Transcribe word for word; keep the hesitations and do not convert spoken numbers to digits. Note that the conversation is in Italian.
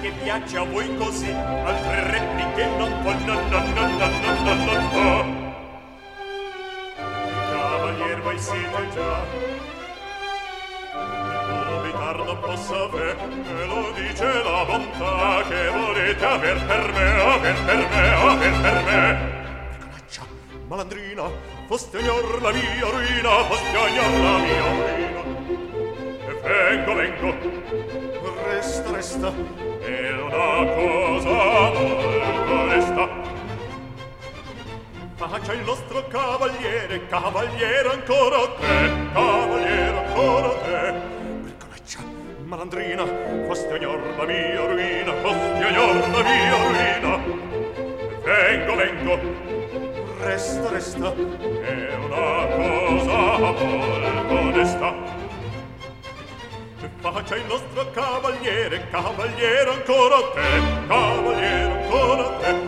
che piace a voi così, altre repliche non voglio, no, no, no, no, no, no, no. Cavalier, voi siete già, dubitar non posso aver, me lo dice la bontà, che volete aver per me, aver per me, aver per me. Piccolaccia, malandrina, foste ognor la mia ruina, foste ognor la mia ruina. E vengo, vengo, resta, resta, è una cosa molto resta. Faccia il nostro cavaliere, cavaliere ancora te, cavaliere ancora te. Piccolaccia, malandrina, foste ognor la mia ruina, foste ognor la mia ruina. Vengo, vengo, resta, resta, è una cosa molto onesta. Faccia il nostro cavaliere, cavaliere ancora te, cavaliere ancora te.